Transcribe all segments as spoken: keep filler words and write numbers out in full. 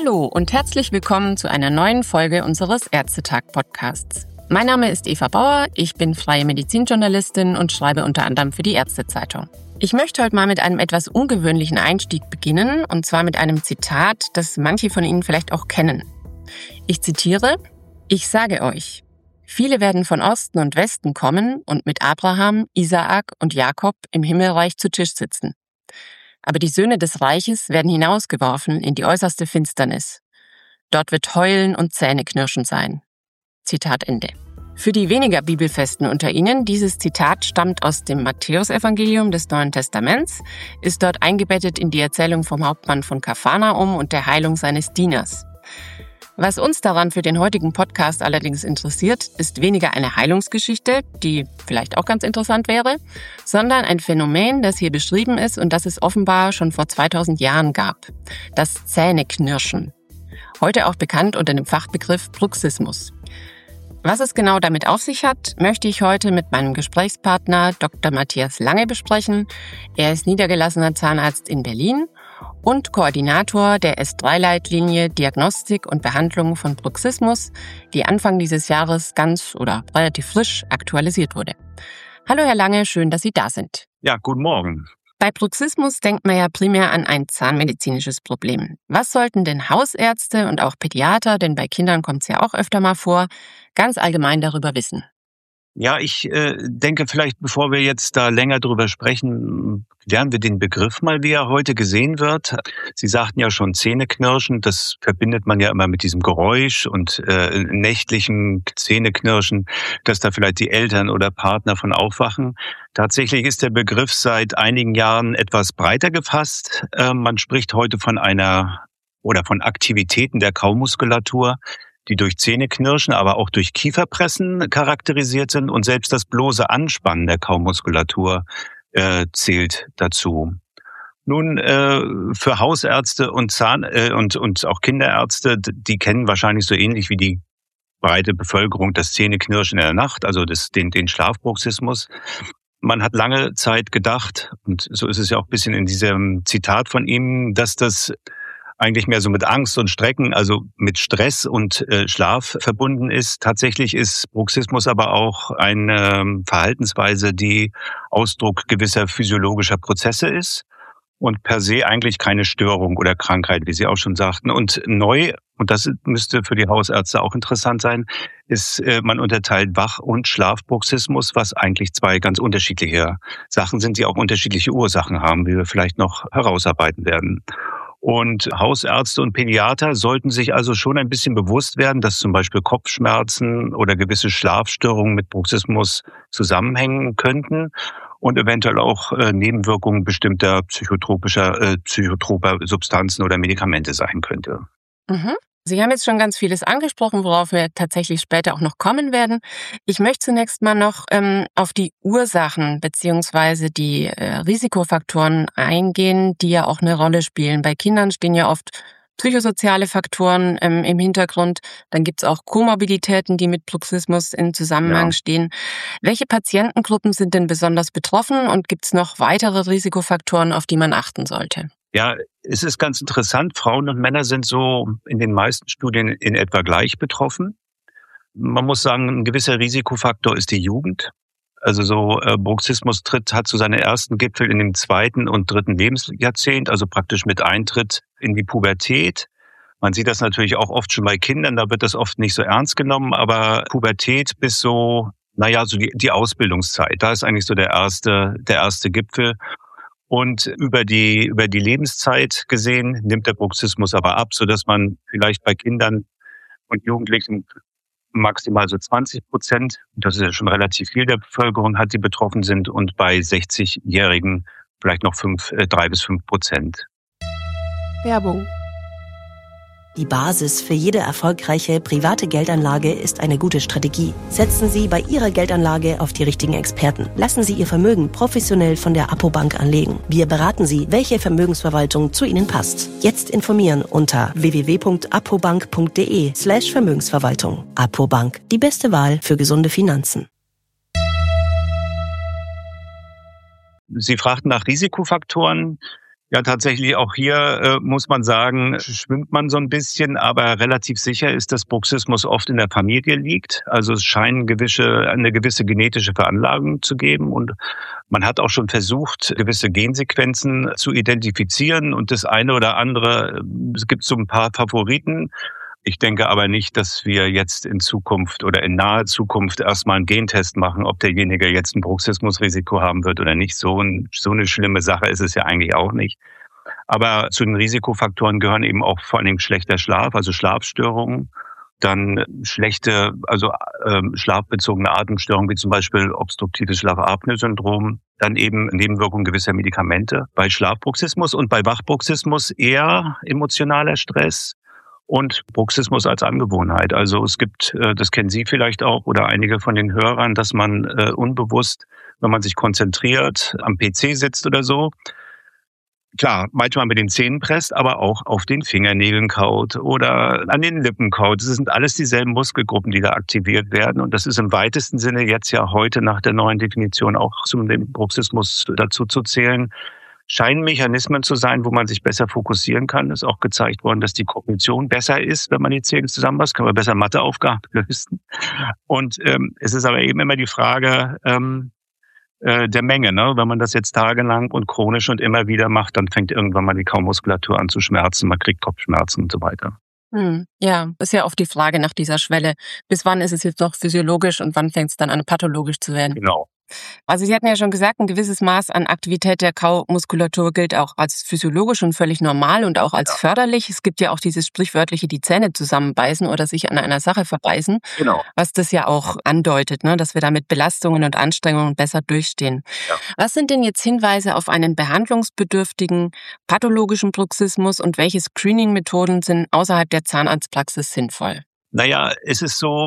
Hallo und herzlich willkommen zu einer neuen Folge unseres Ärztetag-Podcasts. Mein Name ist Eva Bauer, ich bin freie Medizinjournalistin und schreibe unter anderem für die Ärztezeitung. Ich möchte heute mal mit einem etwas ungewöhnlichen Einstieg beginnen, und zwar mit einem Zitat, das manche von Ihnen vielleicht auch kennen. Ich zitiere: Ich sage euch, viele werden von Osten und Westen kommen und mit Abraham, Isaak und Jakob im Himmelreich zu Tisch sitzen. Aber die Söhne des Reiches werden hinausgeworfen in die äußerste Finsternis. Dort wird Heulen und Zähneknirschen sein. Zitat Ende. Für die weniger Bibelfesten unter Ihnen, dieses Zitat stammt aus dem Matthäusevangelium des Neuen Testaments, ist dort eingebettet in die Erzählung vom Hauptmann von Kapharnaum und der Heilung seines Dieners. Was uns daran für den heutigen Podcast allerdings interessiert, ist weniger eine Heilungsgeschichte, die vielleicht auch ganz interessant wäre, sondern ein Phänomen, das hier beschrieben ist und das es offenbar schon vor zweitausend Jahren gab. Das Zähneknirschen. Heute auch bekannt unter dem Fachbegriff Bruxismus. Was es genau damit auf sich hat, möchte ich heute mit meinem Gesprächspartner Doktor Matthias Lange besprechen. Er ist niedergelassener Zahnarzt in Berlin und Koordinator der S drei Leitlinie Diagnostik und Behandlung von Bruxismus, die Anfang dieses Jahres ganz oder relativ frisch aktualisiert wurde. Hallo Herr Lange, schön, dass Sie da sind. Ja, guten Morgen. Bei Bruxismus denkt man ja primär an ein zahnmedizinisches Problem. Was sollten denn Hausärzte und auch Pädiater, denn bei Kindern kommt es ja auch öfter mal vor, ganz allgemein darüber wissen? Ja, ich äh, denke vielleicht, bevor wir jetzt da länger drüber sprechen, lernen wir den Begriff mal, wie er heute gesehen wird. Sie sagten ja schon Zähneknirschen, das verbindet man ja immer mit diesem Geräusch und äh, nächtlichem Zähneknirschen, dass da vielleicht die Eltern oder Partner von aufwachen. Tatsächlich ist der Begriff seit einigen Jahren etwas breiter gefasst. Äh, man spricht heute von einer oder von Aktivitäten der Kaumuskulatur, die durch Zähneknirschen, aber auch durch Kieferpressen charakterisiert sind, und selbst das bloße Anspannen der Kaumuskulatur äh, zählt dazu. Nun, äh, für Hausärzte und Zahn äh, und und auch Kinderärzte, die kennen wahrscheinlich so ähnlich wie die breite Bevölkerung das Zähneknirschen in der Nacht, also das, den, den Schlafbruxismus. Man hat lange Zeit gedacht, und so ist es ja auch ein bisschen in diesem Zitat von ihm, dass das eigentlich mehr so mit Angst und Strecken, also mit Stress und äh, Schlaf verbunden ist. Tatsächlich ist Bruxismus aber auch eine ähm, Verhaltensweise, die Ausdruck gewisser physiologischer Prozesse ist und per se eigentlich keine Störung oder Krankheit, wie Sie auch schon sagten. Und neu, und das müsste für die Hausärzte auch interessant sein, ist, äh, man unterteilt Wach- und Schlafbruxismus, was eigentlich zwei ganz unterschiedliche Sachen sind, die auch unterschiedliche Ursachen haben, wie wir vielleicht noch herausarbeiten werden. Und Hausärzte und Pädiater sollten sich also schon ein bisschen bewusst werden, dass zum Beispiel Kopfschmerzen oder gewisse Schlafstörungen mit Bruxismus zusammenhängen könnten und eventuell auch äh, Nebenwirkungen bestimmter psychotropischer, äh, psychotroper Substanzen oder Medikamente sein könnte. Mhm. Sie haben jetzt schon ganz vieles angesprochen, worauf wir tatsächlich später auch noch kommen werden. Ich möchte zunächst mal noch ähm, auf die Ursachen beziehungsweise die äh, Risikofaktoren eingehen, die ja auch eine Rolle spielen. Bei Kindern stehen ja oft psychosoziale Faktoren ähm, im Hintergrund. Dann gibt's auch Komorbiditäten, die mit Bruxismus in Zusammenhang Ja. stehen. Welche Patientengruppen sind denn besonders betroffen und gibt's noch weitere Risikofaktoren, auf die man achten sollte? Ja, es ist ganz interessant. Frauen und Männer sind so in den meisten Studien in etwa gleich betroffen. Man muss sagen, ein gewisser Risikofaktor ist die Jugend. Also so äh, Bruxismus tritt, hat so seine ersten Gipfel in dem zweiten und dritten Lebensjahrzehnt, also praktisch mit Eintritt in die Pubertät. Man sieht das natürlich auch oft schon bei Kindern, da wird das oft nicht so ernst genommen, aber Pubertät bis so, naja, so die, die Ausbildungszeit, da ist eigentlich so der erste, der erste Gipfel. Und über die, über die Lebenszeit gesehen nimmt der Bruxismus aber ab, sodass man vielleicht bei Kindern und Jugendlichen maximal so zwanzig Prozent, das ist ja schon relativ viel der Bevölkerung hat, die betroffen sind, und bei sechzigjährigen vielleicht noch fünf, äh, drei bis fünf Prozent. Werbung. Die Basis für jede erfolgreiche private Geldanlage ist eine gute Strategie. Setzen Sie bei Ihrer Geldanlage auf die richtigen Experten. Lassen Sie Ihr Vermögen professionell von der Apobank anlegen. Wir beraten Sie, welche Vermögensverwaltung zu Ihnen passt. Jetzt informieren unter w w w punkt apobank punkt d e slash Vermögensverwaltung. Apobank, die beste Wahl für gesunde Finanzen. Sie fragten nach Risikofaktoren. Ja, tatsächlich auch hier äh, muss man sagen, schwimmt man so ein bisschen, aber relativ sicher ist, dass Bruxismus oft in der Familie liegt. Also es scheint gewisse, eine gewisse genetische Veranlagung zu geben und man hat auch schon versucht, gewisse Gensequenzen zu identifizieren und das eine oder andere, es gibt so ein paar Favoriten. Ich denke aber nicht, dass wir jetzt in Zukunft oder in naher Zukunft erstmal einen Gentest machen, ob derjenige jetzt ein Bruxismusrisiko haben wird oder nicht. So, ein, so eine schlimme Sache ist es ja eigentlich auch nicht. Aber zu den Risikofaktoren gehören eben auch vor allem schlechter Schlaf, also Schlafstörungen, dann schlechte, also ähm, schlafbezogene Atemstörungen, wie zum Beispiel obstruktives Schlafapnoe-Syndrom, dann eben Nebenwirkungen gewisser Medikamente. Bei Schlafbruxismus und bei Wachbruxismus eher emotionaler Stress. Und Bruxismus als Angewohnheit. Also es gibt, das kennen Sie vielleicht auch oder einige von den Hörern, dass man äh, unbewusst, wenn man sich konzentriert, am P C sitzt oder so, klar, manchmal mit den Zähnen presst, aber auch auf den Fingernägeln kaut oder an den Lippen kaut. Das sind alles dieselben Muskelgruppen, die da aktiviert werden. Und das ist im weitesten Sinne jetzt ja heute nach der neuen Definition auch zum Bruxismus dazu zu zählen. Scheinen Mechanismen zu sein, wo man sich besser fokussieren kann. Ist auch gezeigt worden, dass die Kognition besser ist, wenn man die Zähne zusammenpasst, kann man besser Matheaufgaben lösen. Und ähm, es ist aber eben immer die Frage ähm, äh, der Menge. Ne? Wenn man das jetzt tagelang und chronisch und immer wieder macht, dann fängt irgendwann mal die Kaumuskulatur an zu schmerzen, man kriegt Kopfschmerzen und so weiter. Hm, ja, ist ja oft die Frage nach dieser Schwelle. Bis wann ist es jetzt noch physiologisch und wann fängt es dann an, pathologisch zu werden? Genau. Also Sie hatten ja schon gesagt, ein gewisses Maß an Aktivität der Kaumuskulatur gilt auch als physiologisch und völlig normal und auch als ja. förderlich. Es gibt ja auch dieses sprichwörtliche, die Zähne zusammenbeißen oder sich an einer Sache verbeißen, genau. was das ja auch andeutet, ne, dass wir da mit Belastungen und Anstrengungen besser durchstehen. Ja. Was sind denn jetzt Hinweise auf einen behandlungsbedürftigen pathologischen Bruxismus und welche Screening-Methoden sind außerhalb der Zahnarztpraxis sinnvoll? Naja, es ist so,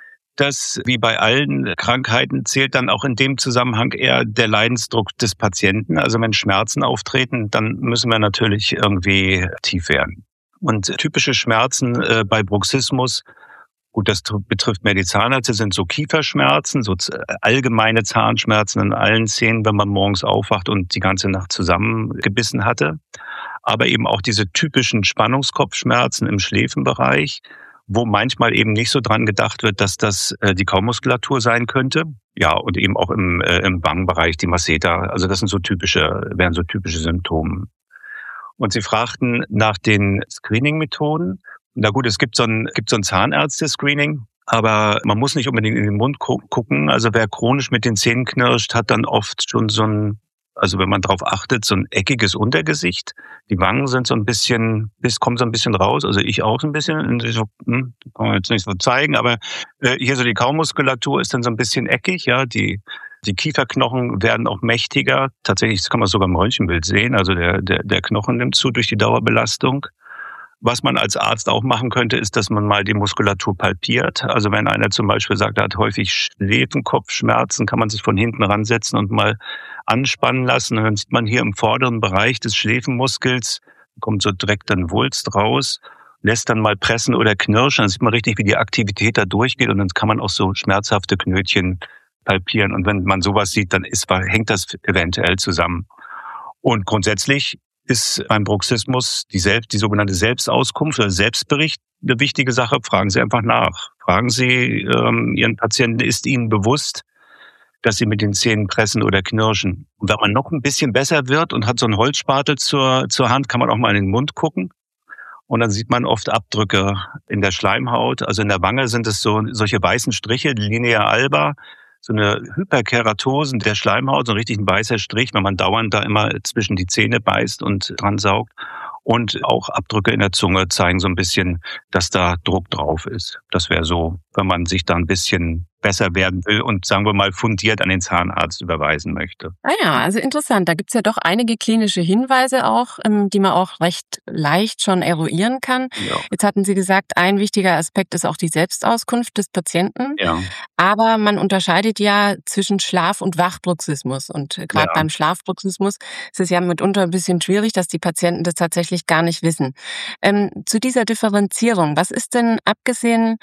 dass wie bei allen Krankheiten zählt dann auch in dem Zusammenhang eher der Leidensdruck des Patienten. Also wenn Schmerzen auftreten, dann müssen wir natürlich irgendwie tief werden. Und typische Schmerzen äh, bei Bruxismus, gut, das betrifft mehr die Zahnärzte, sind so Kieferschmerzen, so allgemeine Zahnschmerzen in allen Zähnen, wenn man morgens aufwacht und die ganze Nacht zusammengebissen hatte. Aber eben auch diese typischen Spannungskopfschmerzen im Schläfenbereich, wo manchmal eben nicht so dran gedacht wird, dass das äh, die Kaumuskulatur sein könnte. Ja, und eben auch im, äh, im Wangenbereich, die Masseter. Also das sind so typische, wären so typische Symptome. Und Sie fragten nach den Screening-Methoden. Na gut, es gibt so ein, gibt so ein Zahnärzte-Screening, aber man muss nicht unbedingt in den Mund gu- gucken. Also wer chronisch mit den Zähnen knirscht, hat dann oft schon so ein, also wenn man drauf achtet, so ein eckiges Untergesicht. Die Wangen sind so ein bisschen, bis kommen so ein bisschen raus, also ich auch so ein bisschen. So, hm, kann man jetzt nicht so zeigen, aber äh, hier so die Kaumuskulatur ist dann so ein bisschen eckig, ja. Die die Kieferknochen werden auch mächtiger. Tatsächlich, das kann man sogar im Röntgenbild sehen. Also der der der Knochen nimmt zu durch die Dauerbelastung. Was man als Arzt auch machen könnte, ist, dass man mal die Muskulatur palpiert. Also wenn einer zum Beispiel sagt, er hat häufig Schläfenkopfschmerzen, kann man sich von hinten ransetzen und mal anspannen lassen. Und dann sieht man hier im vorderen Bereich des Schläfenmuskels, kommt so direkt ein Wulst raus, lässt dann mal pressen oder knirschen. Dann sieht man richtig, wie die Aktivität da durchgeht. Und dann kann man auch so schmerzhafte Knötchen palpieren. Und wenn man sowas sieht, dann ist, hängt das eventuell zusammen. Und grundsätzlich ist beim Bruxismus die, Selbst, die sogenannte Selbstauskunft oder Selbstbericht eine wichtige Sache. Fragen Sie einfach nach. Fragen Sie ähm, Ihren Patienten, ist Ihnen bewusst, dass Sie mit den Zähnen pressen oder knirschen? Und wenn man noch ein bisschen besser wird und hat so einen Holzspatel zur, zur Hand, kann man auch mal in den Mund gucken. Und dann sieht man oft Abdrücke in der Schleimhaut. Also in der Wange sind es so solche weißen Striche, Linea alba, so eine Hyperkeratose der Schleimhaut, so ein richtig ein weißer Strich, wenn man dauernd da immer zwischen die Zähne beißt und dran saugt. Und auch Abdrücke in der Zunge zeigen so ein bisschen, dass da Druck drauf ist. Das wäre so, wenn man sich da ein bisschen besser werden will und, sagen wir mal, fundiert an den Zahnarzt überweisen möchte. Ah ja, also interessant. Da gibt's ja doch einige klinische Hinweise auch, die man auch recht leicht schon eruieren kann. Ja. Jetzt hatten Sie gesagt, ein wichtiger Aspekt ist auch die Selbstauskunft des Patienten. Ja. Aber man unterscheidet ja zwischen Schlaf- und Wachbruxismus. Und gerade Ja. beim Schlafbruxismus ist es ja mitunter ein bisschen schwierig, dass die Patienten das tatsächlich gar nicht wissen. Ähm, zu dieser Differenzierung, was ist denn abgesehen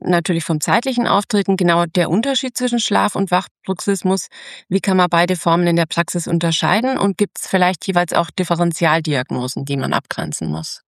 natürlich vom zeitlichen Auftreten genau der Unterschied zwischen Schlaf- und Wachbruxismus. Wie kann man beide Formen in der Praxis unterscheiden und gibt es vielleicht jeweils auch Differentialdiagnosen, die man abgrenzen muss?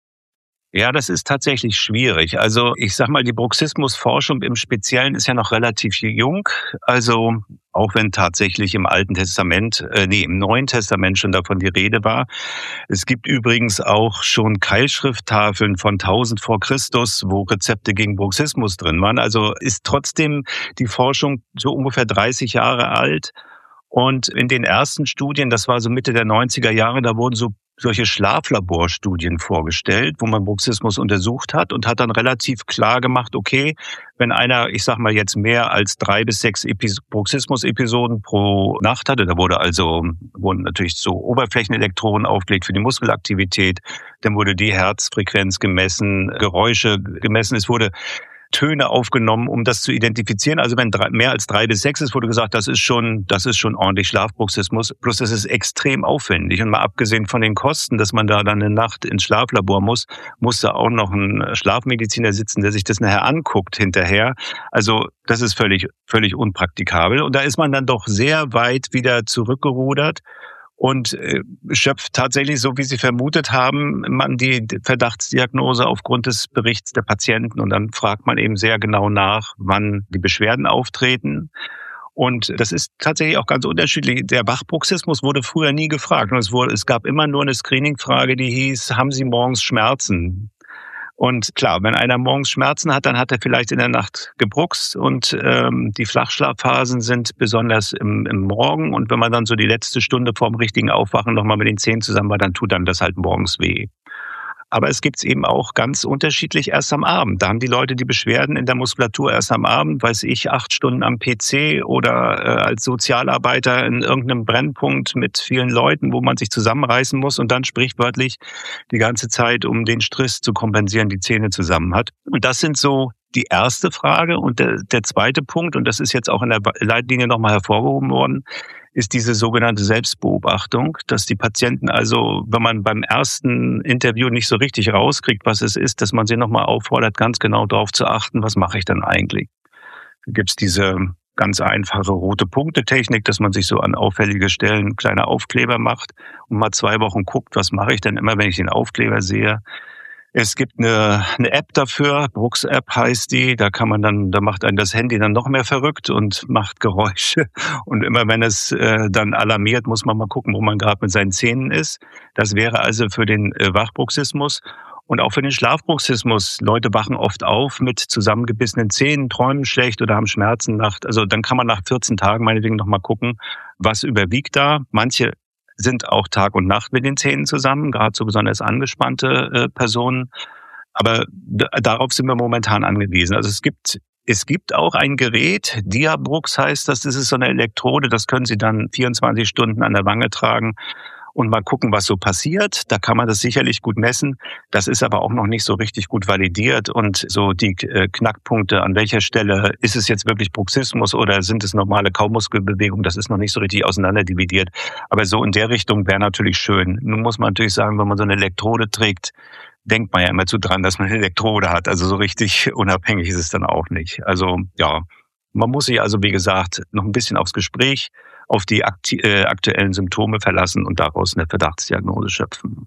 Ja, das ist tatsächlich schwierig. Also ich sag mal, die Bruxismusforschung im Speziellen ist ja noch relativ jung. Also auch wenn tatsächlich im Alten Testament, äh, nee, im Neuen Testament schon davon die Rede war. Es gibt übrigens auch schon Keilschrifttafeln von tausend vor Christus, wo Rezepte gegen Bruxismus drin waren. Also ist trotzdem die Forschung so ungefähr dreißig Jahre alt. Und in den ersten Studien, das war so Mitte der neunziger Jahre, da wurden so solche Schlaflaborstudien vorgestellt, wo man Bruxismus untersucht hat und hat dann relativ klar gemacht, okay, wenn einer, ich sag mal jetzt mehr als drei bis sechs Epis- Bruxismus-Episoden pro Nacht hatte, da wurde also, wurden natürlich so Oberflächenelektroden aufgelegt für die Muskelaktivität, dann wurde die Herzfrequenz gemessen, Geräusche gemessen, es wurde Töne aufgenommen, um das zu identifizieren. Also wenn drei, mehr als drei bis sechs ist, wurde gesagt, das ist schon, das ist schon ordentlich Schlafbruxismus. Plus das ist extrem aufwendig. Und mal abgesehen von den Kosten, dass man da dann eine Nacht ins Schlaflabor muss, muss da auch noch ein Schlafmediziner sitzen, der sich das nachher anguckt hinterher. Also das ist völlig, völlig unpraktikabel. Und da ist man dann doch sehr weit wieder zurückgerudert und äh, schöpft tatsächlich, so wie Sie vermutet haben, man die Verdachtsdiagnose aufgrund des Berichts der Patienten. Und dann fragt man eben sehr genau nach, wann die Beschwerden auftreten. Und das ist tatsächlich auch ganz unterschiedlich. Der Wachbruxismus wurde früher nie gefragt. Und es, wurde, es gab immer nur eine Screening-Frage, die hieß, haben Sie morgens Schmerzen? Und klar, wenn einer morgens Schmerzen hat, dann hat er vielleicht in der Nacht gebruxt und ähm, die Flachschlafphasen sind besonders im, im Morgen. Und wenn man dann so die letzte Stunde vorm richtigen Aufwachen nochmal mit den Zähnen zusammen war, dann tut dann das halt morgens weh. Aber es gibt's eben auch ganz unterschiedlich erst am Abend. Da haben die Leute die Beschwerden in der Muskulatur erst am Abend, weiß ich, acht Stunden am P C oder äh, als Sozialarbeiter in irgendeinem Brennpunkt mit vielen Leuten, wo man sich zusammenreißen muss und dann sprichwörtlich die ganze Zeit, um den Stress zu kompensieren, die Zähne zusammen hat. Und das sind so die erste Frage. Und der, der zweite Punkt, und das ist jetzt auch in der Leitlinie nochmal hervorgehoben worden, ist diese sogenannte Selbstbeobachtung, dass die Patienten also, wenn man beim ersten Interview nicht so richtig rauskriegt, was es ist, dass man sie nochmal auffordert, ganz genau darauf zu achten, was mache ich denn eigentlich? Da gibt's diese ganz einfache rote Punkte-Technik, dass man sich so an auffällige Stellen kleine Aufkleber macht und mal zwei Wochen guckt, was mache ich denn immer, wenn ich den Aufkleber sehe. Es gibt eine, eine App dafür, Brux-App heißt die, da kann man dann, da macht einen das Handy dann noch mehr verrückt und macht Geräusche. Und immer wenn es äh, dann alarmiert, muss man mal gucken, wo man gerade mit seinen Zähnen ist. Das wäre also für den äh, Wachbruxismus und auch für den Schlafbruxismus. Leute wachen oft auf mit zusammengebissenen Zähnen, träumen schlecht oder haben Schmerzen nachts. Also dann kann man nach vierzehn Tagen meinetwegen noch mal gucken, was überwiegt da. Manche sind auch Tag und Nacht mit den Zähnen zusammen, gerade so besonders angespannte äh, Personen. Aber d- darauf sind wir momentan angewiesen. Also es gibt es gibt auch ein Gerät, Diabrux heißt das, das ist so eine Elektrode, das können Sie dann vierundzwanzig Stunden an der Wange tragen und mal gucken, was so passiert. Da kann man das sicherlich gut messen. Das ist aber auch noch nicht so richtig gut validiert. Und so die äh, Knackpunkte, an welcher Stelle ist es jetzt wirklich Bruxismus oder sind es normale Kaumuskelbewegungen, das ist noch nicht so richtig auseinanderdividiert. Aber so in der Richtung wäre natürlich schön. Nun muss man natürlich sagen, wenn man so eine Elektrode trägt, denkt man ja immer zu dran, dass man eine Elektrode hat. Also so richtig unabhängig ist es dann auch nicht. Also ja, man muss sich also, wie gesagt, noch ein bisschen aufs Gespräch, auf die akti- äh, aktuellen Symptome verlassen und daraus eine Verdachtsdiagnose schöpfen.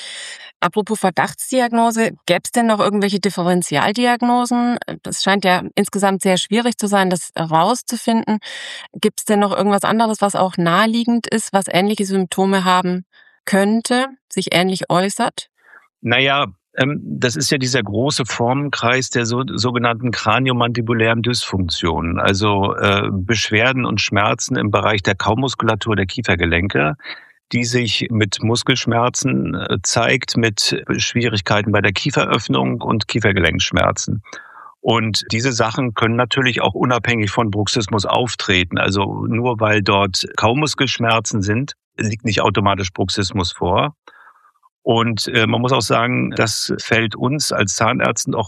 Apropos Verdachtsdiagnose, gäbe es denn noch irgendwelche Differentialdiagnosen? Das scheint ja insgesamt sehr schwierig zu sein, das herauszufinden. Gibt es denn noch irgendwas anderes, was auch naheliegend ist, was ähnliche Symptome haben könnte, sich ähnlich äußert? Naja, ähm, das ist ja dieser große Formenkreis der so, sogenannten kraniomandibulären Dysfunktionen, also äh, Beschwerden und Schmerzen im Bereich der Kaumuskulatur der Kiefergelenke, die sich mit Muskelschmerzen äh, zeigt, mit Schwierigkeiten bei der Kieferöffnung und Kiefergelenkschmerzen. Und diese Sachen können natürlich auch unabhängig von Bruxismus auftreten. Also nur weil dort Kaumuskelschmerzen sind, liegt nicht automatisch Bruxismus vor. Und äh, man muss auch sagen, das fällt uns als Zahnärzten auch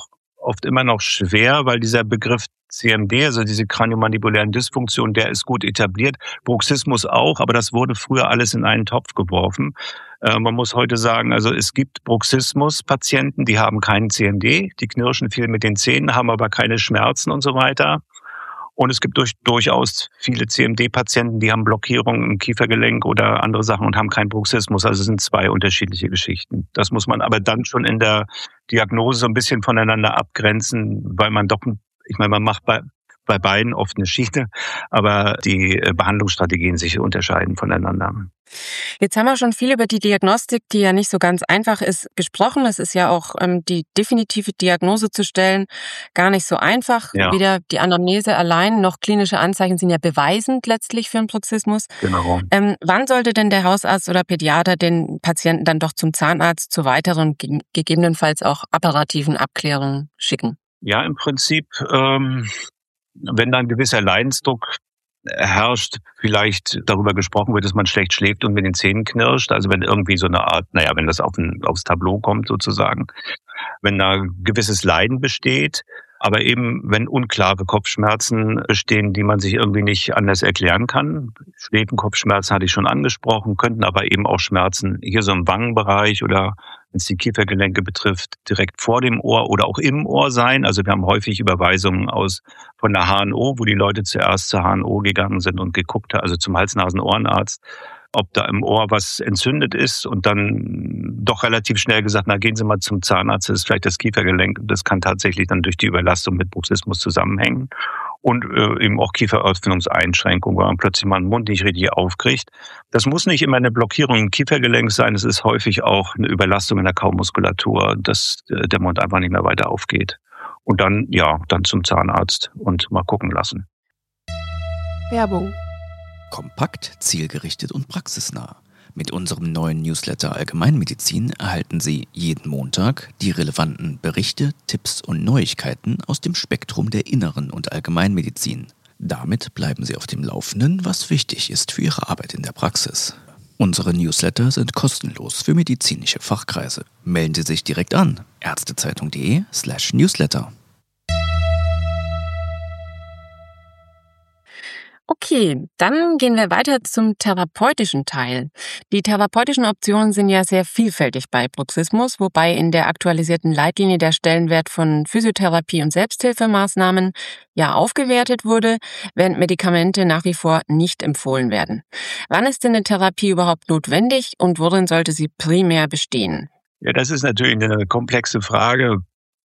oft immer noch schwer, weil dieser Begriff C M D, also diese kraniomandibulären Dysfunktionen, der ist gut etabliert. Bruxismus auch, aber das wurde früher alles in einen Topf geworfen. Äh, man muss heute sagen, also es gibt Bruxismus-Patienten, die haben keinen C M D, die knirschen viel mit den Zähnen, haben aber keine Schmerzen und so weiter. Und es gibt durch, durchaus viele C M D-Patienten, die haben Blockierungen im Kiefergelenk oder andere Sachen und haben keinen Bruxismus. Also es sind zwei unterschiedliche Geschichten. Das muss man aber dann schon in der Diagnose so ein bisschen voneinander abgrenzen, weil man doch, ich meine, man macht bei, bei beiden oft eine Schiene, aber die Behandlungsstrategien sich unterscheiden voneinander. Jetzt haben wir schon viel über die Diagnostik, die ja nicht so ganz einfach ist, gesprochen. Es ist ja auch ähm, die definitive Diagnose zu stellen gar nicht so einfach. Ja. Weder die Anamnese allein noch klinische Anzeichen sind ja beweisend letztlich für einen Bruxismus. Genau. Ähm, wann sollte denn der Hausarzt oder Pädiater den Patienten dann doch zum Zahnarzt zu weiteren, gegebenenfalls auch apparativen Abklärungen schicken? Ja, im Prinzip, ähm, wenn da ein gewisser Leidensdruck herrscht, vielleicht darüber gesprochen wird, dass man schlecht schläft und mit den Zähnen knirscht. Also wenn irgendwie so eine Art, naja, wenn das auf ein, aufs Tableau kommt sozusagen, wenn da gewisses Leiden besteht, aber eben wenn unklare Kopfschmerzen bestehen, die man sich irgendwie nicht anders erklären kann. Schläfenkopfschmerzen hatte ich schon angesprochen, könnten aber eben auch Schmerzen hier so im Wangenbereich oder wenn es die Kiefergelenke betrifft, direkt vor dem Ohr oder auch im Ohr sein. Also wir haben häufig Überweisungen aus von der H N O, wo die Leute zuerst zur H N O gegangen sind und geguckt haben, also zum Hals-Nasen-Ohrenarzt, ob da im Ohr was entzündet ist und dann doch relativ schnell gesagt, na gehen Sie mal zum Zahnarzt, das ist vielleicht das Kiefergelenk. Das kann tatsächlich dann durch die Überlastung mit Bruxismus zusammenhängen. Und äh, eben auch Kieferöffnungseinschränkungen, weil man plötzlich mal den Mund nicht richtig aufkriegt. Das muss nicht immer eine Blockierung im Kiefergelenk sein, es ist häufig auch eine Überlastung in der Kaumuskulatur, dass äh, der Mund einfach nicht mehr weiter aufgeht. Und dann, ja, dann zum Zahnarzt und mal gucken lassen. Werbung. Kompakt, zielgerichtet und praxisnah. Mit unserem neuen Newsletter Allgemeinmedizin erhalten Sie jeden Montag die relevanten Berichte, Tipps und Neuigkeiten aus dem Spektrum der Inneren und Allgemeinmedizin. Damit bleiben Sie auf dem Laufenden, was wichtig ist für Ihre Arbeit in der Praxis. Unsere Newsletter sind kostenlos für medizinische Fachkreise. Melden Sie sich direkt an. ärztezeitung.de slash newsletter. Okay, dann gehen wir weiter zum therapeutischen Teil. Die therapeutischen Optionen sind ja sehr vielfältig bei Bruxismus, wobei in der aktualisierten Leitlinie der Stellenwert von Physiotherapie und Selbsthilfemaßnahmen ja aufgewertet wurde, während Medikamente nach wie vor nicht empfohlen werden. Wann ist denn eine Therapie überhaupt notwendig und worin sollte sie primär bestehen? Ja, das ist natürlich eine komplexe Frage.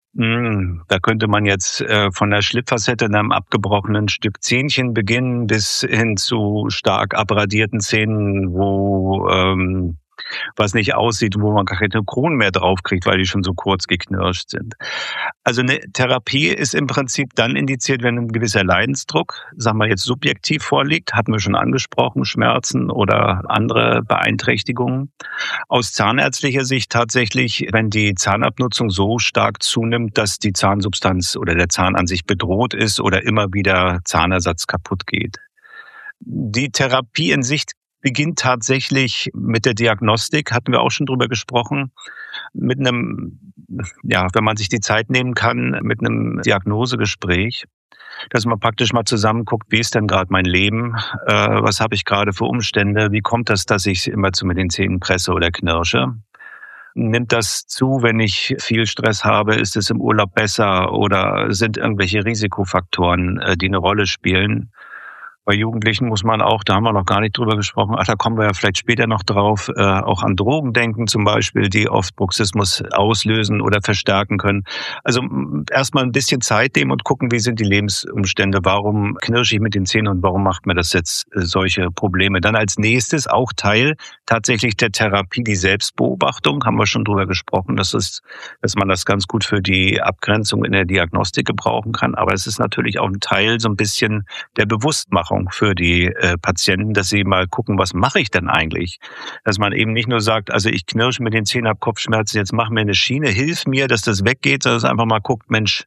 Da könnte man jetzt äh, von der Schlittfacette in einem abgebrochenen Stück Zähnchen beginnen bis hin zu stark abradierten Zähnen, wo ähm, was nicht aussieht, wo man gar keine Kronen mehr draufkriegt, weil die schon so kurz geknirscht sind. Also eine Therapie ist im Prinzip dann indiziert, wenn ein gewisser Leidensdruck, sagen wir jetzt subjektiv vorliegt, hatten wir schon angesprochen, Schmerzen oder andere Beeinträchtigungen. Aus zahnärztlicher Sicht tatsächlich, wenn die Zahnabnutzung so stark zunimmt, dass die Zahnsubstanz oder der Zahn an sich bedroht ist oder immer wieder Zahnersatz kaputt geht. Die Therapie in sich beginnt tatsächlich mit der Diagnostik, hatten wir auch schon drüber gesprochen, mit einem, ja, wenn man sich die Zeit nehmen kann, mit einem Diagnosegespräch, dass man praktisch mal zusammen guckt, wie ist denn gerade mein Leben, äh, was habe ich gerade für Umstände, wie kommt das, dass ich immer zu mit den Zähnen presse oder knirsche? Nimmt das zu, wenn ich viel Stress habe? Ist es im Urlaub besser oder sind irgendwelche Risikofaktoren, die eine Rolle spielen? Bei Jugendlichen muss man auch, da haben wir noch gar nicht drüber gesprochen, ach, da kommen wir ja vielleicht später noch drauf, äh, auch an Drogen denken zum Beispiel, die oft Bruxismus auslösen oder verstärken können. Also erstmal ein bisschen Zeit nehmen und gucken, wie sind die Lebensumstände, warum knirsche ich mit den Zähnen und warum macht mir das jetzt äh, solche Probleme. Dann als nächstes auch Teil tatsächlich der Therapie, die Selbstbeobachtung, haben wir schon drüber gesprochen, das ist, dass man das ganz gut für die Abgrenzung in der Diagnostik gebrauchen kann, aber es ist natürlich auch ein Teil so ein bisschen der Bewusstmachung für die äh, Patienten, dass sie mal gucken, was mache ich denn eigentlich? Dass man eben nicht nur sagt, also ich knirsche mit den Zähnen, habe Kopfschmerzen, jetzt mach mir eine Schiene, hilf mir, dass das weggeht, sondern dass einfach mal guckt, Mensch,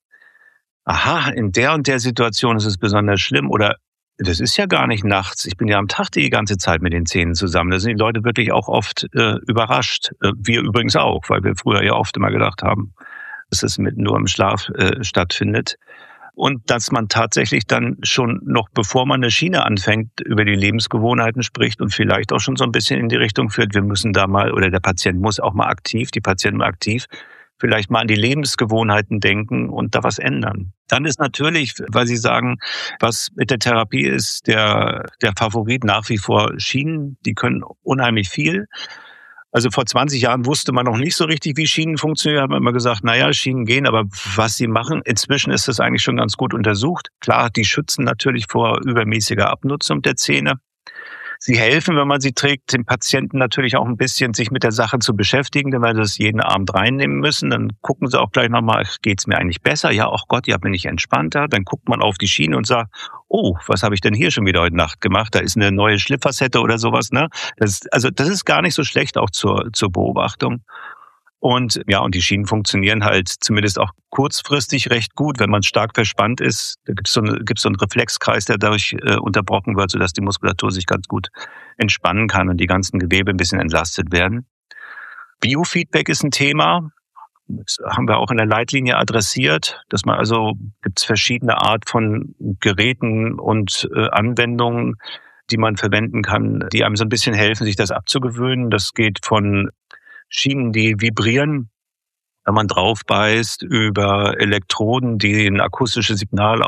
aha, in der und der Situation ist es besonders schlimm oder das ist ja gar nicht nachts, ich bin ja am Tag die ganze Zeit mit den Zähnen zusammen. Da sind die Leute wirklich auch oft äh, überrascht. Äh, wir übrigens auch, weil wir früher ja oft immer gedacht haben, dass es mit nur im Schlaf äh, stattfindet. Und dass man tatsächlich dann schon noch, bevor man eine Schiene anfängt, über die Lebensgewohnheiten spricht und vielleicht auch schon so ein bisschen in die Richtung führt, wir müssen da mal, oder der Patient muss auch mal aktiv, die Patienten aktiv, vielleicht mal an die Lebensgewohnheiten denken und da was ändern. Dann ist natürlich, weil Sie sagen, was mit der Therapie ist, der, der Favorit nach wie vor Schienen, die können unheimlich viel. Also vor zwanzig Jahren wusste man noch nicht so richtig, wie Schienen funktionieren. Hat man immer gesagt, naja, Schienen gehen, aber was sie machen, inzwischen ist das eigentlich schon ganz gut untersucht. Klar, die schützen natürlich vor übermäßiger Abnutzung der Zähne. Sie helfen, wenn man sie trägt, dem Patienten natürlich auch ein bisschen, sich mit der Sache zu beschäftigen, denn weil sie das jeden Abend reinnehmen müssen. Dann gucken sie auch gleich nochmal, geht's mir eigentlich besser? Ja, ach Gott, ja, bin ich entspannter? Dann guckt man auf die Schiene und sagt, oh, was habe ich denn hier schon wieder heute Nacht gemacht? Da ist eine neue Schliffacette oder sowas, ne? Das ist, also das ist gar nicht so schlecht auch zur, zur Beobachtung. Und ja, und die Schienen funktionieren halt zumindest auch kurzfristig recht gut, wenn man stark verspannt ist. Da gibt es so, eine, gibt's so einen Reflexkreis, der dadurch äh, unterbrochen wird, sodass die Muskulatur sich ganz gut entspannen kann und die ganzen Gewebe ein bisschen entlastet werden. Biofeedback ist ein Thema. Das haben wir auch in der Leitlinie adressiert, dass man also, gibt es verschiedene Art von Geräten und äh, Anwendungen, die man verwenden kann, die einem so ein bisschen helfen, sich das abzugewöhnen. Das geht von Schienen, die vibrieren, wenn man drauf beißt, über Elektroden, die ein akustisches Signal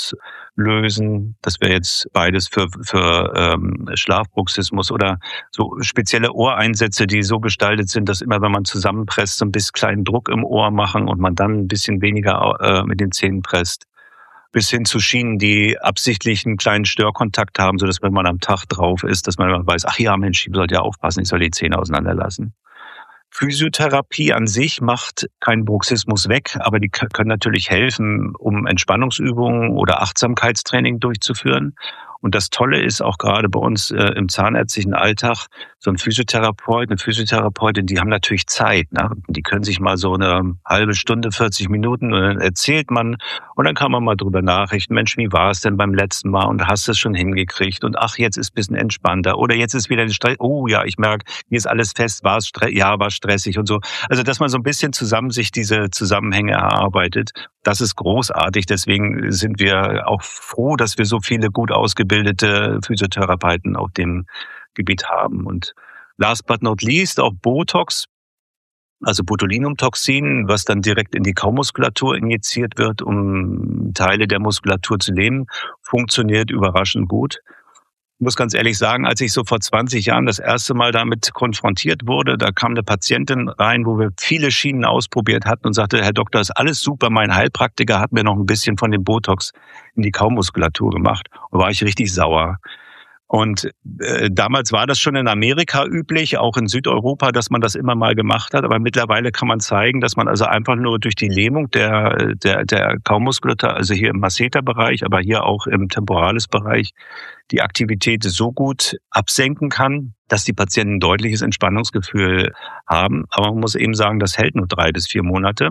auslösen. Das wäre jetzt beides für, für ähm, Schlafbruxismus oder so spezielle Ohreinsätze, die so gestaltet sind, dass immer, wenn man zusammenpresst, so ein bisschen kleinen Druck im Ohr machen und man dann ein bisschen weniger äh, mit den Zähnen presst. Bis hin zu Schienen, die absichtlich einen kleinen Störkontakt haben, sodass wenn man am Tag drauf ist, dass man weiß, ach ja, Mensch, ich sollte ja aufpassen, ich soll die Zähne auseinanderlassen. Physiotherapie an sich macht keinen Bruxismus weg, aber die können natürlich helfen, um Entspannungsübungen oder Achtsamkeitstraining durchzuführen. Und das Tolle ist auch gerade bei uns äh, im zahnärztlichen Alltag, so ein Physiotherapeut, eine Physiotherapeutin, die haben natürlich Zeit. Ne? Die können sich mal so eine halbe Stunde, vierzig Minuten und dann erzählt man und dann kann man mal drüber nachrichten, Mensch, wie war es denn beim letzten Mal und hast es schon hingekriegt und ach, jetzt ist ein bisschen entspannter oder jetzt ist wieder ein Stress, oh ja, ich merke, hier ist alles fest, war es stre- ja, war stressig und so. Also, dass man so ein bisschen zusammen sich diese Zusammenhänge erarbeitet, das ist großartig. Deswegen sind wir auch froh, dass wir so viele gut ausgebildete Physiotherapeuten auf dem Gebiet haben. Und last but not least auch Botox, also Botulinumtoxin, was dann direkt in die Kaumuskulatur injiziert wird, um Teile der Muskulatur zu lähmen, funktioniert überraschend gut. Ich muss ganz ehrlich sagen, als ich so vor zwanzig Jahren das erste Mal damit konfrontiert wurde, da kam eine Patientin rein, wo wir viele Schienen ausprobiert hatten und sagte, Herr Doktor, ist alles super, mein Heilpraktiker hat mir noch ein bisschen von dem Botox in die Kaumuskulatur gemacht. Da war ich richtig sauer. Und äh, damals war das schon in Amerika üblich, auch in Südeuropa, dass man das immer mal gemacht hat. Aber mittlerweile kann man zeigen, dass man also einfach nur durch die Lähmung der, der, der Kaumuskulatur, also hier im Masseter-Bereich, aber hier auch im Temporalis-Bereich, die Aktivität so gut absenken kann, dass die Patienten ein deutliches Entspannungsgefühl haben. Aber man muss eben sagen, das hält nur drei bis vier Monate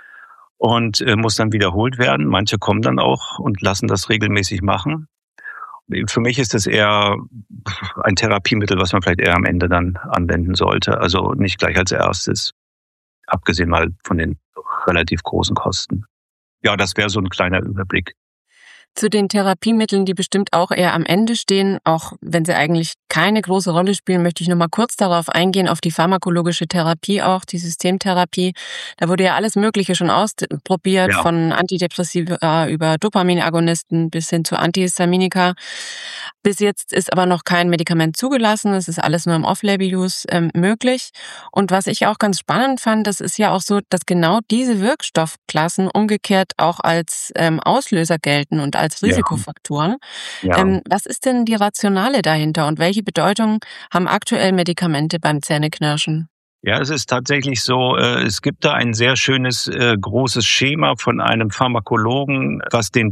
und äh, muss dann wiederholt werden. Manche kommen dann auch und lassen das regelmäßig machen. Für mich ist es eher ein Therapiemittel, was man vielleicht eher am Ende dann anwenden sollte. Also nicht gleich als erstes, abgesehen mal von den relativ großen Kosten. Ja, das wäre so ein kleiner Überblick. Zu den Therapiemitteln, die bestimmt auch eher am Ende stehen, auch wenn sie eigentlich keine große Rolle spielen, möchte ich noch mal kurz darauf eingehen, auf die pharmakologische Therapie auch, die Systemtherapie. Da wurde ja alles Mögliche schon ausprobiert, ja. Von Antidepressiva über Dopaminagonisten bis hin zu Antihistaminika. Bis jetzt ist aber noch kein Medikament zugelassen, es ist alles nur im Off-Label-Use ähm, möglich. Und was ich auch ganz spannend fand, das ist ja auch so, dass genau diese Wirkstoffklassen umgekehrt auch als ähm, Auslöser gelten und als Risikofaktoren. Ja. Ähm, was ist denn die Rationale dahinter und welche Bedeutung haben aktuell Medikamente beim Zähneknirschen? Ja, es ist tatsächlich so, es gibt da ein sehr schönes, großes Schema von einem Pharmakologen, was den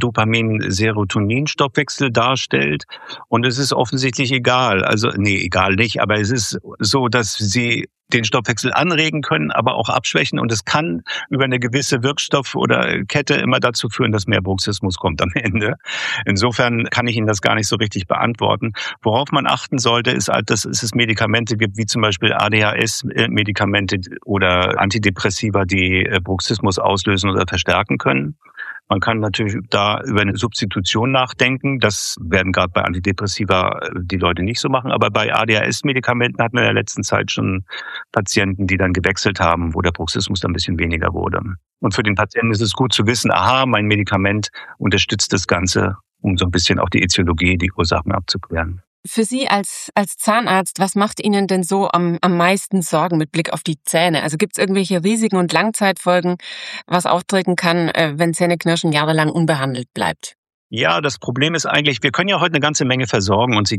Dopamin-Serotonin-Stoffwechsel darstellt. Und es ist offensichtlich egal, also nee, egal nicht, aber es ist so, dass sie den Stoffwechsel anregen können, aber auch abschwächen. Und es kann über eine gewisse Wirkstoff- oder Kette immer dazu führen, dass mehr Bruxismus kommt am Ende. Insofern kann ich Ihnen das gar nicht so richtig beantworten. Worauf man achten sollte, ist halt, dass es Medikamente gibt, wie zum Beispiel A D H S-Medikamente oder Antidepressiva, die Bruxismus auslösen oder verstärken können. Man kann natürlich da über eine Substitution nachdenken. Das werden gerade bei Antidepressiva die Leute nicht so machen. Aber bei A D H S-Medikamenten hatten wir in der letzten Zeit schon Patienten, die dann gewechselt haben, wo der Bruxismus dann ein bisschen weniger wurde. Und für den Patienten ist es gut zu wissen, aha, mein Medikament unterstützt das Ganze, um so ein bisschen auch die Ätiologie, die Ursachen abzuklären. Für Sie als, als Zahnarzt, was macht Ihnen denn so am, am meisten Sorgen mit Blick auf die Zähne? Also gibt es irgendwelche Risiken und Langzeitfolgen, was auftreten kann, wenn Zähneknirschen jahrelang unbehandelt bleibt? Ja, das Problem ist eigentlich, wir können ja heute eine ganze Menge versorgen und Sie,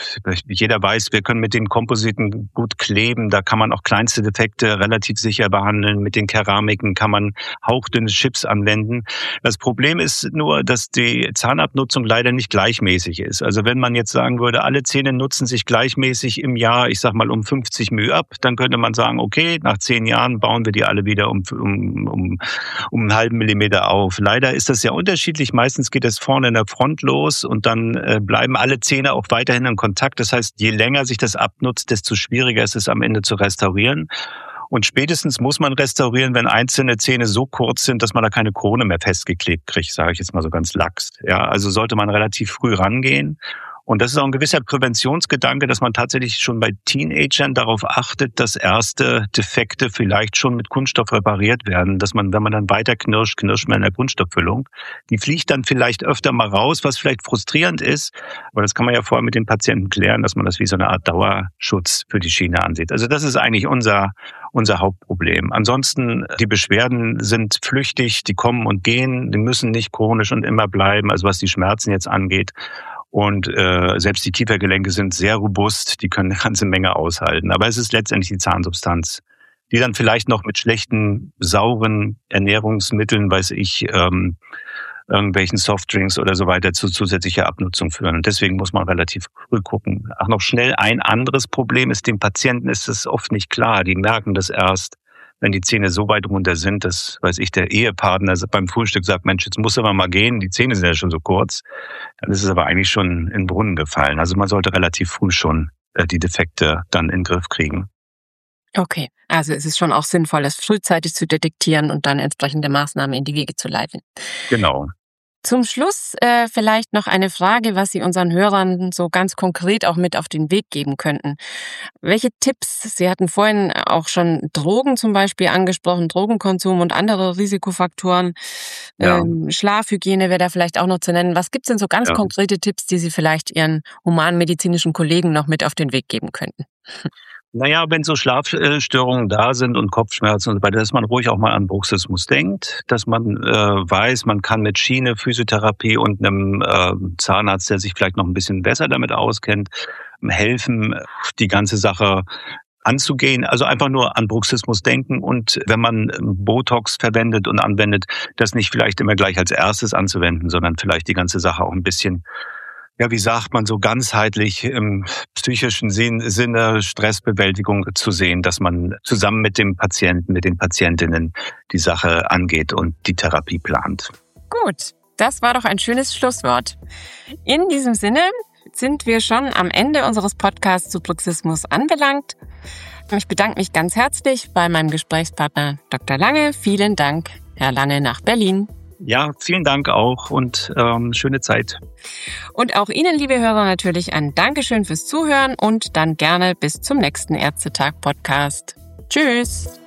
jeder weiß, wir können mit den Kompositen gut kleben, da kann man auch kleinste Defekte relativ sicher behandeln, mit den Keramiken kann man hauchdünne Chips anwenden. Das Problem ist nur, dass die Zahnabnutzung leider nicht gleichmäßig ist. Also wenn man jetzt sagen würde, alle Zähne nutzen sich gleichmäßig im Jahr, ich sag mal um fünfzig μ ab, dann könnte man sagen, okay, nach zehn Jahren bauen wir die alle wieder um, um, um, um einen halben Millimeter auf. Leider ist das ja unterschiedlich, meistens geht es vorne in der Front los und dann äh, bleiben alle Zähne auch weiterhin in Kontakt. Das heißt, je länger sich das abnutzt, desto schwieriger ist es am Ende zu restaurieren. Und spätestens muss man restaurieren, wenn einzelne Zähne so kurz sind, dass man da keine Krone mehr festgeklebt kriegt, sage ich jetzt mal so ganz lax. Ja, also sollte man relativ früh rangehen. Und das ist auch ein gewisser Präventionsgedanke, dass man tatsächlich schon bei Teenagern darauf achtet, dass erste Defekte vielleicht schon mit Kunststoff repariert werden. Dass man, wenn man dann weiter knirscht, knirscht man in der Kunststofffüllung. Die fliegt dann vielleicht öfter mal raus, was vielleicht frustrierend ist. Aber das kann man ja vorher mit den Patienten klären, dass man das wie so eine Art Dauerschutz für die Schiene ansieht. Also das ist eigentlich unser unser Hauptproblem. Ansonsten, die Beschwerden sind flüchtig, die kommen und gehen, die müssen nicht chronisch und immer bleiben, also was die Schmerzen jetzt angeht. Und äh, selbst die Kiefergelenke sind sehr robust, die können eine ganze Menge aushalten. Aber es ist letztendlich die Zahnsubstanz, die dann vielleicht noch mit schlechten, sauren Ernährungsmitteln, weiß ich, ähm, irgendwelchen Softdrinks oder so weiter zu zusätzlicher Abnutzung führen. Und deswegen muss man relativ früh gucken. Ach, noch schnell ein anderes Problem ist, den Patienten ist es oft nicht klar. Die merken das erst, wenn die Zähne so weit runter sind, dass, weiß ich, der Ehepartner beim Frühstück sagt, Mensch, jetzt muss aber mal gehen, die Zähne sind ja schon so kurz. Dann ist es aber eigentlich schon in den Brunnen gefallen. Also man sollte relativ früh schon äh, die Defekte dann in den Griff kriegen. Okay, also es ist schon auch sinnvoll, das frühzeitig zu detektieren und dann entsprechende Maßnahmen in die Wege zu leiten. Genau. Zum Schluss äh, vielleicht noch eine Frage, was Sie unseren Hörern so ganz konkret auch mit auf den Weg geben könnten. Welche Tipps, Sie hatten vorhin auch schon Drogen zum Beispiel angesprochen, Drogenkonsum und andere Risikofaktoren, Ja. ähm, Schlafhygiene wäre da vielleicht auch noch zu nennen. Was gibt's denn so ganz Ja. konkrete Tipps, die Sie vielleicht Ihren humanmedizinischen Kollegen noch mit auf den Weg geben könnten? Naja, wenn so Schlafstörungen da sind und Kopfschmerzen und so weiter, dass man ruhig auch mal an Bruxismus denkt, dass man äh, weiß, man kann mit Schiene, Physiotherapie und einem äh, Zahnarzt, der sich vielleicht noch ein bisschen besser damit auskennt, helfen, die ganze Sache anzugehen. Also einfach nur an Bruxismus denken und wenn man Botox verwendet und anwendet, das nicht vielleicht immer gleich als erstes anzuwenden, sondern vielleicht die ganze Sache auch ein bisschen, ja, wie sagt man, so ganzheitlich im psychischen Sinne Stressbewältigung zu sehen, dass man zusammen mit dem Patienten, mit den Patientinnen die Sache angeht und die Therapie plant. Gut, das war doch ein schönes Schlusswort. In diesem Sinne sind wir schon am Ende unseres Podcasts zu Bruxismus anbelangt. Ich bedanke mich ganz herzlich bei meinem Gesprächspartner Doktor Lange. Vielen Dank, Herr Lange, nach Berlin. Ja, vielen Dank auch und ähm, schöne Zeit. Und auch Ihnen, liebe Hörer, natürlich ein Dankeschön fürs Zuhören und dann gerne bis zum nächsten Ärztetag-Podcast. Tschüss!